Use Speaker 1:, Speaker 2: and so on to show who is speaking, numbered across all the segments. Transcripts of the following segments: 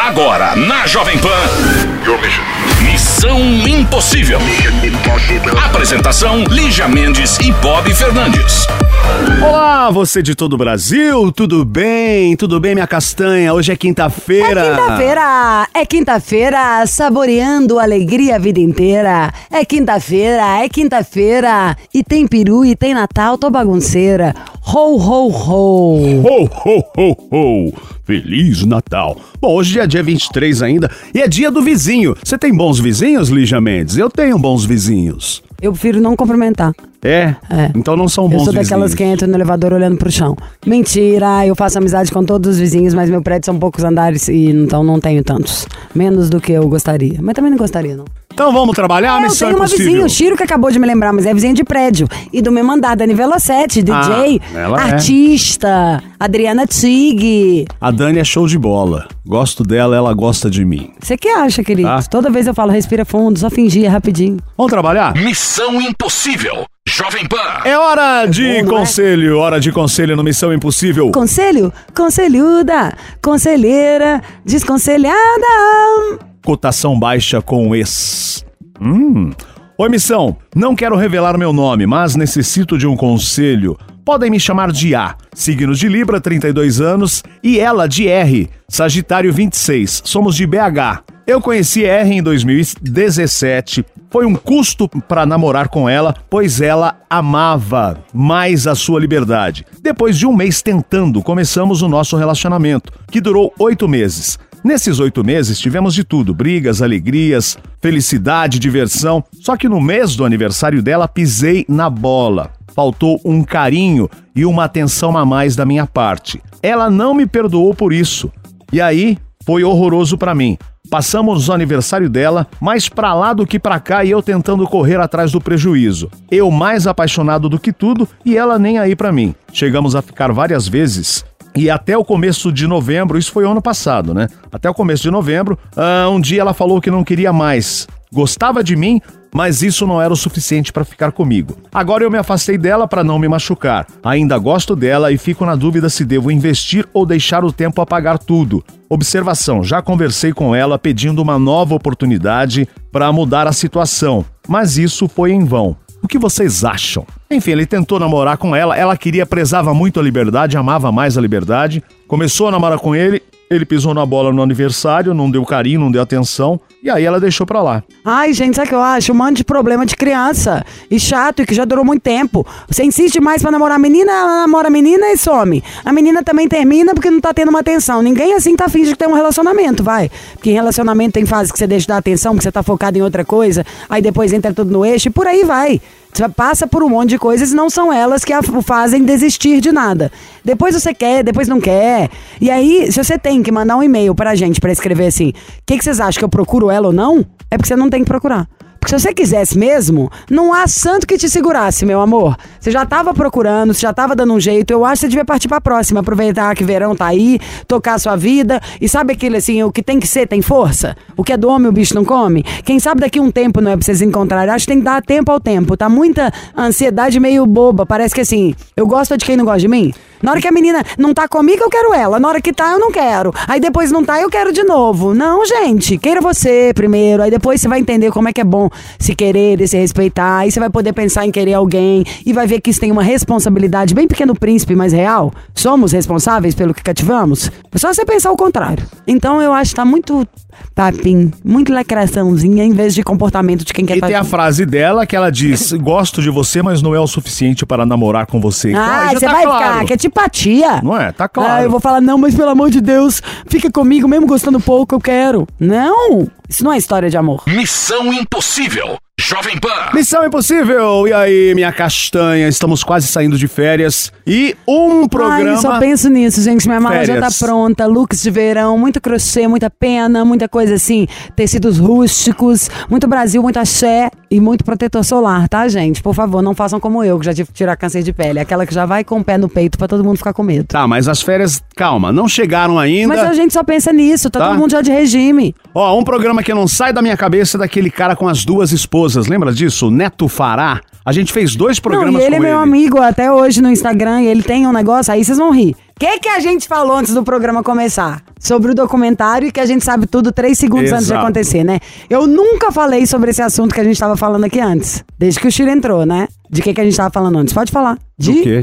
Speaker 1: Agora, na Jovem Pan, Missão Impossível. Apresentação, Lígia Mendes e Bob Fernandes.
Speaker 2: Olá, você de todo o Brasil, tudo bem? Tudo bem, minha castanha? Hoje é quinta-feira.
Speaker 3: É quinta-feira, saboreando alegria a vida inteira. É quinta-feira, e tem peru e tem Natal, tô bagunceira. Ho, ho, ho.
Speaker 2: Ho, ho, ho, ho. Feliz Natal. Bom, hoje é dia 23 ainda e é dia do vizinho. Você tem bons vizinhos, Lígia Mendes? Eu tenho bons vizinhos.
Speaker 3: Eu prefiro não cumprimentar.
Speaker 2: É? Então não são bons vizinhos.
Speaker 3: Eu sou daquelas que entram no elevador olhando pro chão. Mentira, eu faço amizade com todos os vizinhos, mas meu prédio são poucos andares e então não tenho tantos. Menos do que eu gostaria. Mas também não gostaria, não.
Speaker 2: Então vamos trabalhar, Missão Impossível. Eu tenho uma vizinha, o Chiro, que acabou de me lembrar, mas é vizinha de prédio. E do mesmo andar, Dani Velocete, DJ, artista, Adriana Tig. A Dani é show de bola. Gosto dela, ela gosta de mim.
Speaker 3: Você que acha, querido? Toda vez eu falo, respira fundo, só fingir rapidinho.
Speaker 2: Vamos trabalhar?
Speaker 1: Missão Impossível. Jovem Pan.
Speaker 2: É hora de conselho, hora de conselho no Missão Impossível.
Speaker 3: Conselho, conselhuda, conselheira, desconselhada.
Speaker 2: Cotação baixa com ex. Oi, Missão. Não quero revelar meu nome, mas necessito de um conselho. Podem me chamar de A, signos de Libra, 32 anos, e ela de R, Sagitário, 26. Somos de BH. Eu conheci R em 2017. Foi um custo para namorar com ela, pois ela amava mais a sua liberdade. Depois de um mês tentando, começamos o nosso relacionamento, que durou 8 meses. Nesses 8 meses tivemos de tudo, brigas, alegrias, felicidade, diversão. Só que no mês do aniversário dela pisei na bola. Faltou um carinho e uma atenção a mais da minha parte. Ela não me perdoou por isso. E aí foi horroroso pra mim. Passamos o aniversário dela, mais pra lá do que pra cá e eu tentando correr atrás do prejuízo. Eu mais apaixonado do que tudo e ela nem aí pra mim. Chegamos a ficar várias vezes. E até o começo de novembro, isso foi ano passado, né? Até o começo de novembro, um dia ela falou que não queria mais. Gostava de mim, mas isso não era o suficiente para ficar comigo. Agora eu me afastei dela para não me machucar. Ainda gosto dela e fico na dúvida se devo investir ou deixar o tempo apagar tudo. Observação, já conversei com ela pedindo uma nova oportunidade para mudar a situação, mas isso foi em vão. O que vocês acham? Enfim, ele tentou namorar com ela, ela prezava muito a liberdade, amava mais a liberdade. Começou a namorar com ele, ele pisou na bola no aniversário, não deu carinho, não deu atenção, e aí ela deixou pra lá.
Speaker 3: Ai, gente, sabe o que eu acho? Um monte de problema de criança, e chato, e que já durou muito tempo. Você insiste mais pra namorar a menina, ela namora a menina e some. A menina também termina porque não tá tendo uma atenção. Ninguém assim tá afim de ter um relacionamento, vai. Porque em relacionamento tem fase que você deixa de dar atenção, porque você tá focado em outra coisa, aí depois entra tudo no eixo, e por aí vai. Você passa por um monte de coisas e não são elas que o fazem desistir de nada. Depois você quer, depois não quer. E aí, se você tem que mandar um e-mail pra gente pra escrever assim, o que vocês acham, que eu procuro ela ou não? É porque você não tem que procurar. Porque se você quisesse mesmo, não há santo que te segurasse, meu amor. Você já tava procurando, você já tava dando um jeito. Eu acho que você devia partir pra próxima. Aproveitar que verão tá aí, tocar a sua vida. E sabe aquilo assim, o que tem que ser tem força? O que é do homem o bicho não come? Quem sabe daqui um tempo não é pra vocês encontrarem. Acho que tem que dar tempo ao tempo. Tá muita ansiedade meio boba. Parece que assim, eu gosto de quem não gosta de mim. Na hora que a menina não tá comigo, eu quero ela. Na hora que tá, eu não quero. Aí depois não tá, eu quero de novo. Não, gente. Queira você primeiro. Aí depois você vai entender como é que é bom se querer e se respeitar. Aí você vai poder pensar em querer alguém. E vai ver que isso tem uma responsabilidade bem Pequeno Príncipe, mas real. Somos responsáveis pelo que cativamos. É só você pensar o contrário. Então eu acho que tá muito papinho, muito lacraçãozinha em vez de comportamento de quem quer.
Speaker 2: E tem a frase dela que ela diz: gosto de você, mas não é o suficiente para namorar com você.
Speaker 3: Ah, você vai ficar, que é tipatia.
Speaker 2: Não é? Tá claro.
Speaker 3: Eu vou falar, não, mas pelo amor de Deus, fica comigo, mesmo gostando pouco, eu quero. Não, isso não é história de amor.
Speaker 1: Missão Impossível. Jovem Pan.
Speaker 2: Missão Impossível. E aí, minha castanha, estamos quase saindo de férias. E um programa...
Speaker 3: Ai, eu só penso nisso, gente. Minha mala já tá pronta. Looks de verão, muito crochê, muita pena, muita coisa assim. Tecidos rústicos, muito Brasil, muito axé e muito protetor solar, tá, gente? Por favor, não façam como eu, que já tive que tirar câncer de pele. Aquela que já vai com o pé no peito pra todo mundo ficar com medo.
Speaker 2: Tá, mas as férias, calma, não chegaram ainda.
Speaker 3: Mas a gente só pensa nisso, tá todo mundo já de regime.
Speaker 2: Ó, um programa que não sai da minha cabeça é daquele cara com as 2 esposas. Lembra disso? Neto Fará. A gente fez 2 programas com ele.
Speaker 3: Ele é meu amigo até hoje no Instagram e ele tem um negócio, aí vocês vão rir. que a gente falou antes do programa começar? Sobre o documentário e que a gente sabe tudo 3 segundos antes de
Speaker 2: Exato.
Speaker 3: acontecer, né? Eu nunca falei sobre esse assunto que a gente tava falando aqui antes. Desde que o Chiro entrou, né? De que a gente tava falando antes? Pode falar.
Speaker 2: Do quê?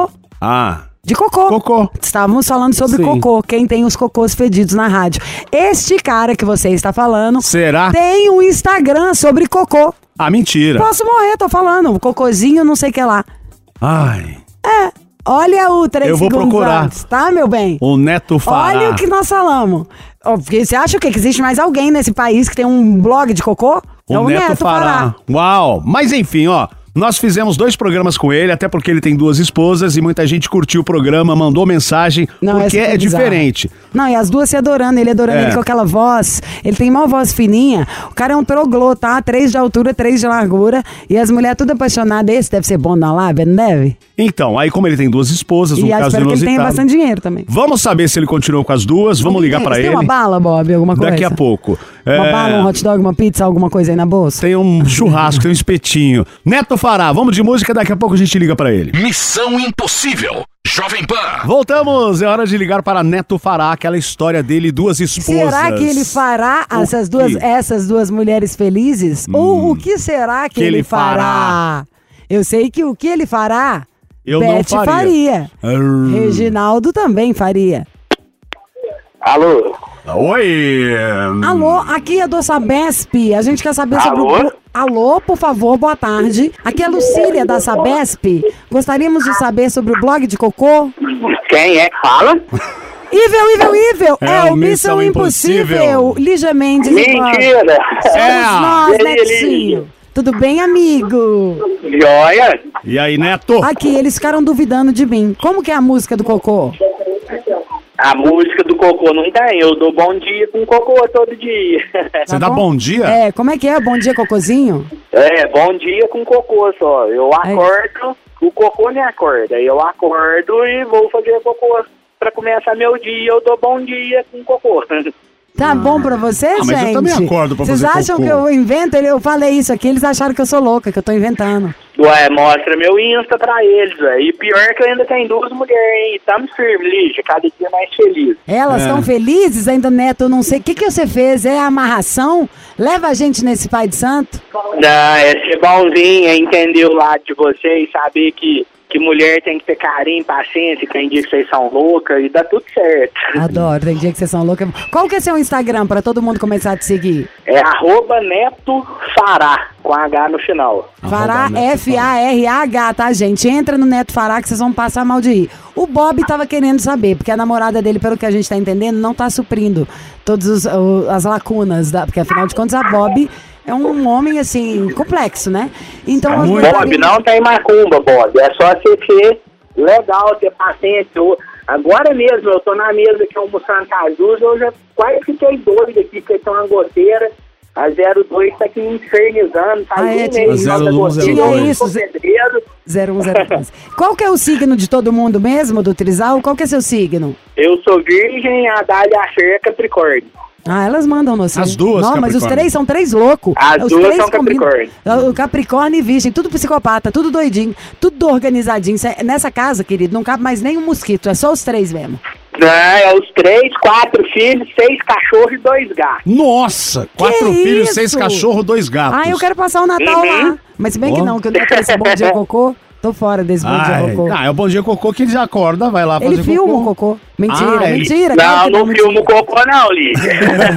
Speaker 3: De cocô.
Speaker 2: Cocô.
Speaker 3: Estávamos falando sobre
Speaker 2: Sim.
Speaker 3: cocô. Quem tem os cocôs fedidos na rádio. Este cara que você está falando
Speaker 2: Será?
Speaker 3: tem um Instagram sobre cocô.
Speaker 2: Ah, mentira.
Speaker 3: Posso morrer, tô falando. O cocôzinho, não sei o que lá.
Speaker 2: Ai,
Speaker 3: Olha o 3
Speaker 2: Eu vou
Speaker 3: segundos
Speaker 2: procurar.
Speaker 3: antes, tá, meu bem?
Speaker 2: o Neto Fará.
Speaker 3: Olha o que nós falamos. Porque você acha o quê? Que existe mais alguém nesse país que tem um blog de cocô? É
Speaker 2: O Neto Fará. Uau. Mas enfim, ó. Nós fizemos 2 programas com ele, até porque ele tem 2 esposas e muita gente curtiu o programa, mandou mensagem,
Speaker 3: Não,
Speaker 2: porque
Speaker 3: essa foi
Speaker 2: é
Speaker 3: bizarra.
Speaker 2: diferente.
Speaker 3: Não, e as duas se adorando, ele adorando
Speaker 2: É.
Speaker 3: ele com aquela voz. Ele tem uma voz fininha. O cara é um troglô, tá? 3 de altura, 3 de largura. E as mulheres tudo apaixonadas. Esse deve ser bom na lábia, não deve?
Speaker 2: Então, aí como ele tem 2 esposas, um
Speaker 3: E
Speaker 2: caso
Speaker 3: espero que ele tenha
Speaker 2: inusitado.
Speaker 3: bastante dinheiro também.
Speaker 2: Vamos saber se ele continuou com as 2, vamos ligar pra
Speaker 3: Você
Speaker 2: ele.
Speaker 3: tem uma bala, Bob? Alguma coisa?
Speaker 2: Daqui a pouco.
Speaker 3: Uma bala, um hot dog, uma pizza, alguma coisa aí na bolsa?
Speaker 2: Tem um churrasco, tem um espetinho. Neto Fará, vamos de música, daqui a pouco a gente liga pra ele.
Speaker 1: Missão Impossível. Jovem Pan.
Speaker 2: Voltamos, é hora de ligar para Neto Fará, aquela história dele, 2 esposas.
Speaker 3: Será que ele fará
Speaker 2: O
Speaker 3: essas duas mulheres felizes? Ou o que será que ele fará? Eu sei que o que ele fará,
Speaker 2: Eu não
Speaker 3: Beth
Speaker 2: faria.
Speaker 3: faria. Reginaldo também faria.
Speaker 4: Alô?
Speaker 2: Oi!
Speaker 3: Alô, aqui é do Sabesp. A gente quer saber sobre
Speaker 4: Alô?
Speaker 3: o... Alô, por favor, boa tarde. Aqui é Lucília da Sabesp. Gostaríamos de saber sobre o blog de cocô.
Speaker 4: Quem é que fala?
Speaker 3: Ivel!
Speaker 2: É
Speaker 3: É
Speaker 2: o
Speaker 3: o Missão
Speaker 2: Impossível.
Speaker 3: Impossível. Lígia Mendes e Bob.
Speaker 4: Mentira!
Speaker 3: Somos nós,
Speaker 4: E aí,
Speaker 3: Netinho. Tudo bem, amigo?
Speaker 4: Joia!
Speaker 2: E aí, Neto?
Speaker 3: Aqui, eles ficaram duvidando de mim. Como que é a música do cocô?
Speaker 4: A música do cocô não tem, eu dou bom dia com cocô todo dia.
Speaker 2: Você dá bom dia?
Speaker 3: É, como é que é? Bom dia, cocôzinho?
Speaker 4: É, bom dia com cocô só. Eu acordo, o cocô me acorda. Eu acordo e vou fazer cocô pra começar meu dia. Eu dou bom dia com cocô.
Speaker 3: Tá bom pra vocês,
Speaker 2: mas eu
Speaker 3: gente?
Speaker 2: também acordo pra
Speaker 3: Vocês
Speaker 2: fazer
Speaker 3: acham
Speaker 2: cocô.
Speaker 3: que eu invento? Eu falei isso aqui, eles acharam que eu sou louca, que eu tô inventando.
Speaker 4: Ué, mostra meu Insta pra eles, ué. E pior que eu ainda tenho 2 mulheres, hein? Tamo firme, Lígia, cada dia mais feliz.
Speaker 3: Elas estão felizes ainda, Neto? Eu não sei. O que você fez? É amarração? Leva a gente nesse Pai de Santo?
Speaker 4: Não, é ser bonzinho, é entender o lado de vocês, saber que mulher tem que ter carinho, paciência, tem dia que vocês são loucas e dá tudo certo.
Speaker 3: Adoro, tem dia que vocês são loucas. Qual que é seu Instagram pra todo mundo começar a te seguir?
Speaker 4: É @Neto Fará, com H no final.
Speaker 3: Fará,
Speaker 2: Neto
Speaker 3: F-A-R-A-H, tá, gente? Entra no Neto Fará que vocês vão passar mal de rir. O Bob tava querendo saber, porque a namorada dele, pelo que a gente tá entendendo, não tá suprindo todas as lacunas, porque afinal de contas a Bob é um homem, assim, complexo, né? Então, nós
Speaker 4: Bob,
Speaker 3: gostaríamos-
Speaker 4: não tem macumba, Bob. É só você ser legal, ter paciência. Agora mesmo, eu tô na mesa aqui almoçando com a Jus, eu já quase fiquei doido aqui, porque tem uma goteira. A 02 tá aqui me infernizando, faz
Speaker 3: Ah, é,
Speaker 4: um
Speaker 3: tinha
Speaker 4: mês
Speaker 2: isso.
Speaker 4: da
Speaker 2: 0102.
Speaker 4: goteira,
Speaker 3: Tinha isso,
Speaker 4: eu sou pedreiro.
Speaker 3: 0103. Qual que é o signo de todo mundo mesmo, do Trisal? Qual que é seu signo?
Speaker 4: Eu sou virgem, a Dália Axer é Capricórnio.
Speaker 3: Ah, elas mandam no seu.
Speaker 2: As duas,
Speaker 3: Não, mas os
Speaker 2: Capricórnio.
Speaker 3: 3 são 3 loucos.
Speaker 4: As
Speaker 3: Os
Speaker 4: duas
Speaker 3: 3
Speaker 4: são Capricórnio.
Speaker 3: O Capricórnio e Virgem, tudo psicopata, tudo doidinho, tudo organizadinho. Nessa casa, querido, não cabe mais nenhum mosquito, é só os 3 mesmo.
Speaker 4: Não, é os 3, 4 filhos, 6 cachorros e 2 gatos.
Speaker 2: Nossa! 4
Speaker 3: Que
Speaker 2: filhos,
Speaker 3: isso?
Speaker 2: 6 cachorros, 2 gatos.
Speaker 3: Ah, eu quero passar o Natal lá. Mas se bem que
Speaker 2: Ó.
Speaker 3: não, que eu não quero esse bom dia cocô. Tô fora desse bom dia
Speaker 2: Ai,
Speaker 3: cocô.
Speaker 2: é o bom dia cocô que ele já acorda, vai lá fazer
Speaker 3: Ele filma o cocô. Mentira,
Speaker 2: Ah, ele-
Speaker 3: mentira.
Speaker 4: Não,
Speaker 3: claro que
Speaker 4: não
Speaker 3: mentira.
Speaker 4: filmo cocô não, Lígia.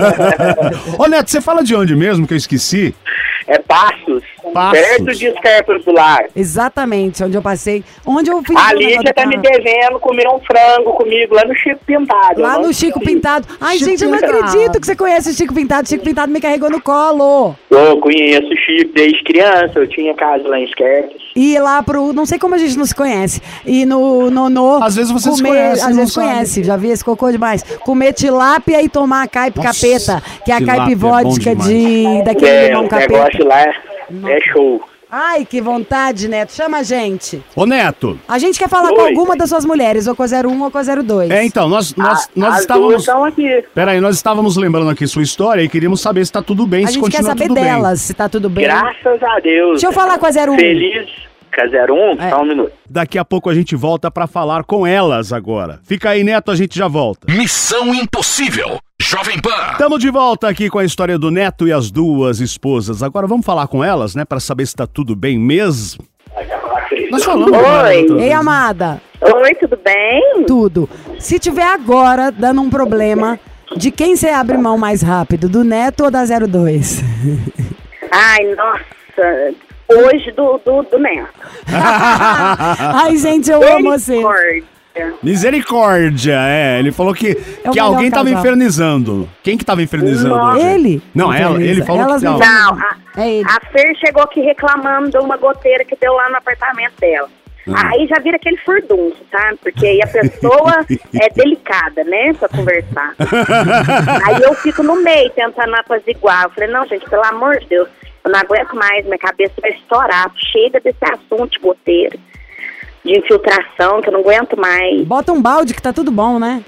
Speaker 2: Ô, Neto, você fala de onde mesmo, que eu esqueci?
Speaker 4: É Passos,
Speaker 2: Passos.
Speaker 4: perto de Escarpas do Lar.
Speaker 3: Exatamente, onde eu passei. Onde eu fiz
Speaker 4: A
Speaker 3: o negócio
Speaker 4: Lídia
Speaker 3: do
Speaker 4: tá me
Speaker 3: carro.
Speaker 4: devendo comer um frango comigo lá no Chico Pintado.
Speaker 3: Lá
Speaker 4: Eu não
Speaker 3: no Chico
Speaker 4: sei.
Speaker 3: Pintado. Ai,
Speaker 2: Chico
Speaker 3: gente, eu não
Speaker 2: Pintado.
Speaker 3: acredito que você conhece o Chico Pintado. Chico Pintado me carregou no colo.
Speaker 4: Eu conheço o Chico desde criança, eu tinha casa lá em Escarpas.
Speaker 3: E lá pro... Não sei como a gente não se conhece. E no
Speaker 2: Às vezes você se
Speaker 3: comer,
Speaker 2: conhece,
Speaker 3: às
Speaker 2: não
Speaker 3: vezes
Speaker 2: sabe.
Speaker 3: conhece. Já vi esse cocô demais. Comer tilápia e tomar caipe
Speaker 2: Nossa,
Speaker 3: capeta. Que é a
Speaker 2: tilápia
Speaker 3: caipe
Speaker 2: é bom
Speaker 3: vodka
Speaker 2: demais.
Speaker 3: daquele limão
Speaker 4: O
Speaker 3: capeta.
Speaker 4: negócio lá é show.
Speaker 3: Ai, que vontade, Neto. Chama a gente.
Speaker 2: Ô, Neto.
Speaker 3: A gente quer falar com
Speaker 4: Oi.
Speaker 3: alguma das suas mulheres, ou com a 01 ou com a 02.
Speaker 2: É, então, nós
Speaker 4: As duas
Speaker 2: estávamos...
Speaker 4: estão aqui.
Speaker 2: Peraí, nós estávamos lembrando aqui sua história e queríamos saber se tá tudo bem,
Speaker 3: A
Speaker 2: se
Speaker 3: gente quer
Speaker 2: continua
Speaker 3: saber
Speaker 2: tudo bem.
Speaker 3: delas, se tá tudo bem.
Speaker 4: Graças a Deus.
Speaker 3: Deixa eu falar com a 01.
Speaker 4: Feliz. Com a 01? Só um minuto.
Speaker 2: Daqui a pouco a gente volta pra falar com elas agora. Fica aí, Neto, a gente já volta.
Speaker 1: Missão Impossível, Jovem Pan.
Speaker 2: Estamos de volta aqui com a história do Neto e as duas esposas. Agora vamos falar com elas, né, pra saber se tá tudo bem mesmo. Nós falamos.
Speaker 5: Oi.
Speaker 3: Ei, amada.
Speaker 5: Oi, tudo bem?
Speaker 3: Tudo. Se tiver agora dando um problema, de quem você abre mão mais rápido, do Neto ou da 02?
Speaker 5: Ai, nossa. Hoje do Neto.
Speaker 3: Ai, gente, eu amo você.
Speaker 2: Misericórdia, ele falou que alguém tava infernizando. Quem que tava infernizando?
Speaker 5: Nossa.
Speaker 3: Ele?
Speaker 2: Não, ele falou
Speaker 3: Elas
Speaker 2: que não.
Speaker 5: Não,
Speaker 3: É ele.
Speaker 5: a Fer chegou aqui reclamando de uma goteira que deu lá no apartamento dela. Aí já vira aquele furdunço, tá? Porque aí a pessoa é delicada, né? Pra conversar. Aí eu fico no meio tentando apaziguar. Eu falei, não, gente, pelo amor de Deus, eu não aguento mais, minha cabeça vai estourar. Chega desse assunto de goteira, de infiltração, que eu não aguento mais.
Speaker 3: Bota um balde que tá tudo bom, né?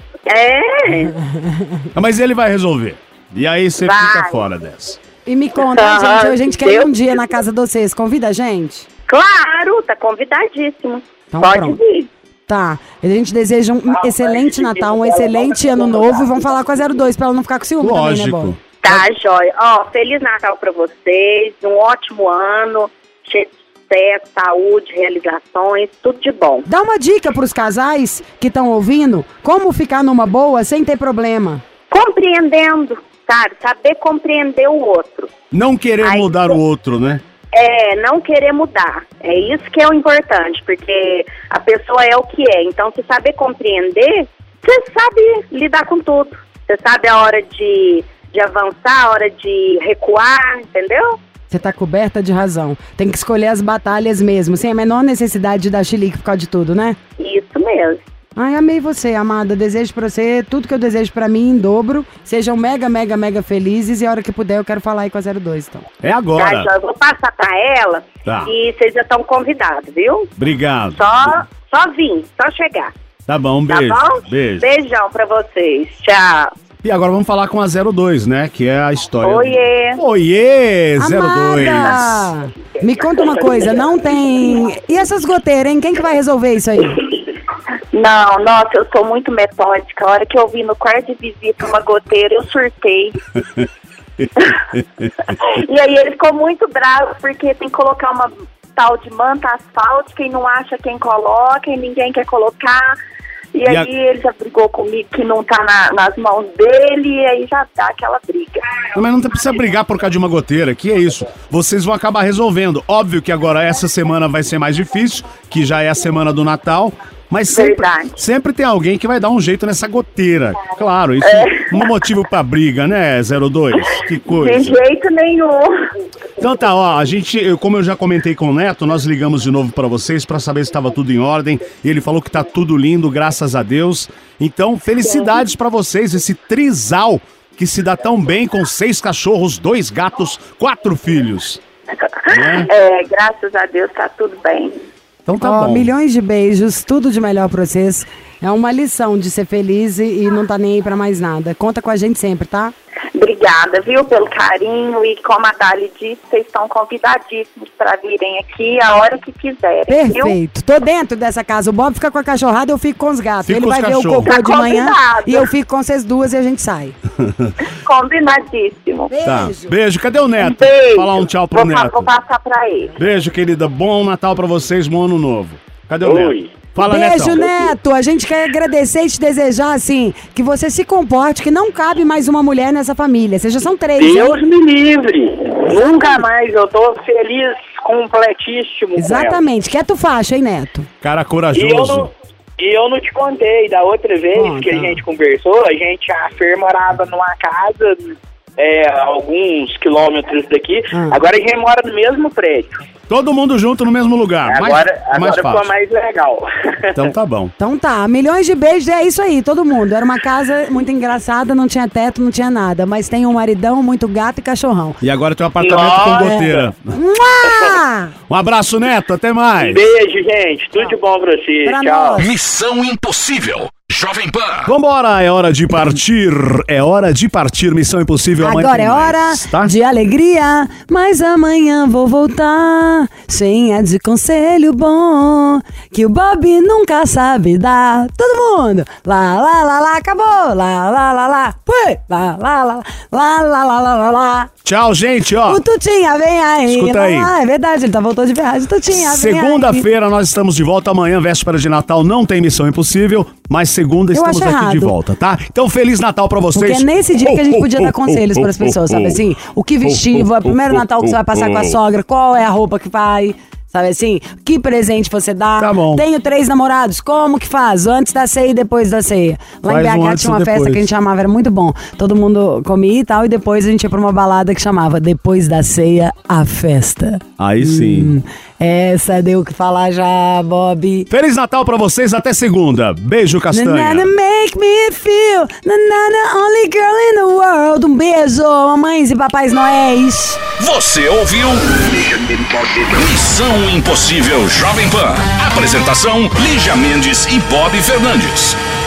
Speaker 2: Mas ele vai resolver. E aí você fica fora dessa.
Speaker 3: E me conta, gente, a gente quer ir um dia na casa de vocês. Convida a gente?
Speaker 5: Claro, tá convidadíssimo.
Speaker 3: Então,
Speaker 5: Pode
Speaker 3: pronto.
Speaker 5: vir.
Speaker 3: Tá. A gente deseja um excelente Natal, um excelente Ano Novo. E vamos falar com a 02 pra ela não ficar com ciúme também, né, Bola?
Speaker 5: Tá, jóia. Ó, Feliz Natal pra vocês, um ótimo ano, cheio de sucesso, saúde, realizações, tudo de bom.
Speaker 3: Dá uma dica pros casais que estão ouvindo, como ficar numa boa sem ter problema.
Speaker 5: Compreendendo, sabe? Saber compreender o outro.
Speaker 2: Não querer mudar o outro, né?
Speaker 5: Não querer mudar. É isso que é o importante, porque a pessoa é o que é. Então, se saber compreender, você sabe lidar com tudo. Você sabe a hora de avançar, a hora de recuar, entendeu?
Speaker 3: Você tá coberta de razão. Tem que escolher as batalhas mesmo, sem a menor necessidade de dar chilique por causa de tudo, né?
Speaker 5: Isso mesmo.
Speaker 3: Ai, amei você, amada. Desejo pra você tudo que eu desejo pra mim em dobro. Sejam mega, mega, mega felizes. E a hora que puder, eu quero falar aí com a 02, então.
Speaker 2: É agora.
Speaker 5: Tá, já, eu vou passar pra ela e vocês já estão convidados, viu?
Speaker 2: Obrigado.
Speaker 5: Só vir, só chegar.
Speaker 2: Tá bom, um beijo.
Speaker 5: Tá bom?
Speaker 2: Beijo.
Speaker 5: Beijão pra vocês. Tchau.
Speaker 2: E agora vamos falar com a 02, né? Que é a história.
Speaker 5: Oiê.
Speaker 2: Oiê, 02.
Speaker 3: Amada, me conta uma coisa, não tem... E essas goteiras, hein? Quem que vai resolver isso aí?
Speaker 5: Não, nossa, eu sou muito metódica. A hora que eu vi no quarto de visita uma goteira, eu surtei. E aí ele ficou muito bravo, porque tem que colocar uma tal de manta asfáltica e não acha quem coloca e ninguém quer colocar. E aí ele já brigou comigo que não tá nas mãos dele e aí já dá aquela briga.
Speaker 2: Não, mas não precisa brigar por causa de uma goteira, que é isso. Vocês vão acabar resolvendo. Óbvio que agora essa semana vai ser mais difícil, que já é a semana do Natal. Mas sempre tem alguém que vai dar um jeito nessa goteira. Claro, isso não é motivo pra briga, né, 02? Que coisa.
Speaker 5: De jeito nenhum.
Speaker 2: Então tá, ó, como eu já comentei com o Neto, nós ligamos de novo pra vocês pra saber se estava tudo em ordem. E ele falou que tá tudo lindo, graças a Deus. Então, felicidades pra vocês, esse trisal que se dá tão bem com 6 cachorros, 2 gatos, 4 filhos. Né?
Speaker 5: Graças a Deus tá tudo bem.
Speaker 2: Então tá bom.
Speaker 3: Milhões de beijos, tudo de melhor pra vocês. É uma lição de ser feliz e não tá nem aí pra mais nada. Conta com a gente sempre, tá?
Speaker 5: Obrigada, viu, pelo carinho e como a Dali disse, vocês estão convidadíssimos pra virem aqui a hora que quiserem.
Speaker 3: Perfeito. Tô dentro dessa casa. O Bob fica com a cachorrada, eu fico com os gatos. Ele vai ver o cocô de manhã e eu fico com vocês duas e a gente sai.
Speaker 5: Combinadíssimo.
Speaker 3: Beijo.
Speaker 2: Tá. Beijo. Cadê o Neto?
Speaker 5: Beijo.
Speaker 2: Falar um tchau pro Neto.
Speaker 5: Vou passar pra ele.
Speaker 2: Beijo, querida. Bom Natal pra vocês, bom Ano Novo. Cadê o Neto? Fala,
Speaker 3: Beijo,
Speaker 2: Netão.
Speaker 3: Neto. A gente quer agradecer e te desejar, assim, que você se comporte, que não cabe mais uma mulher nessa família. Vocês já são 3,
Speaker 4: Deus
Speaker 3: hein?
Speaker 4: me livre. Nunca mais. Eu tô feliz, completíssimo.
Speaker 3: Exatamente. Quieto faixa, hein, Neto?
Speaker 2: Cara corajoso.
Speaker 4: E eu não te contei, da outra vez que a gente conversou, a Fer morava numa casa, alguns quilômetros daqui. Agora a gente mora no mesmo prédio.
Speaker 2: Todo mundo junto no mesmo lugar.
Speaker 4: Agora
Speaker 2: mais
Speaker 4: ficou
Speaker 2: fácil.
Speaker 4: mais legal.
Speaker 2: Então tá bom.
Speaker 3: Então tá, milhões de beijos, é isso aí, todo mundo. Era uma casa muito engraçada, não tinha teto, não tinha nada. Mas tem um maridão, muito gato e cachorrão.
Speaker 2: E agora tem um apartamento com goteira. Um abraço, Neto. Até mais.
Speaker 4: Beijo, gente. Tudo de bom pra vocês. Tchau.
Speaker 1: Missão Impossível. Jovem Pan.
Speaker 2: Vambora, é hora de partir. É hora de partir, Missão Impossível. Amanhã
Speaker 3: Agora
Speaker 2: tem
Speaker 3: é hora
Speaker 2: mais, tá?
Speaker 3: de alegria, mas amanhã vou voltar, cheia de conselho bom, que o Bob nunca sabe dar. Todo mundo, lá, lá, lá, lá, acabou, lá, lá, lá, lá, foi, lá, lá, lá, lá, lá, lá, lá, lá, lá.
Speaker 2: Tchau, gente, ó.
Speaker 3: O Tutinha, vem aí.
Speaker 2: Escuta aí.
Speaker 3: Ah, é verdade, ele voltou de viagem. Tutinha, vem aí.
Speaker 2: Segunda-feira nós estamos de volta. Amanhã, véspera de Natal, não tem Missão Impossível, mas segunda
Speaker 3: Eu
Speaker 2: estamos
Speaker 3: acho
Speaker 2: aqui de
Speaker 3: errado.
Speaker 2: volta, tá? Então, Feliz Natal pra vocês.
Speaker 3: Porque é nesse dia que a gente podia dar conselhos para as pessoas, sabe assim? O que vestir, o primeiro Natal que você vai passar com a sogra, qual é a roupa que vai, sabe assim? Que presente você dá.
Speaker 2: Tá bom.
Speaker 3: Tenho 3 namorados, como que faz? Antes da ceia e depois da ceia. Lá
Speaker 2: Faz
Speaker 3: em
Speaker 2: um
Speaker 3: BH
Speaker 2: antes
Speaker 3: tinha
Speaker 2: e
Speaker 3: uma festa
Speaker 2: depois.
Speaker 3: que a gente chamava, era muito bom. Todo mundo comia e tal, e depois a gente ia pra uma balada que chamava Depois da Ceia, a Festa.
Speaker 2: Aí sim.
Speaker 3: Essa deu o que falar já, Bob.
Speaker 2: Feliz Natal pra vocês, até segunda. Beijo, Castanha.
Speaker 3: Nanana make me feel, nanana only girl in the world. Um beijo, mamães e papais noéis.
Speaker 1: Você ouviu Missão Impossível Jovem Pan. Apresentação: Lígia Mendes e Bob Fernandes.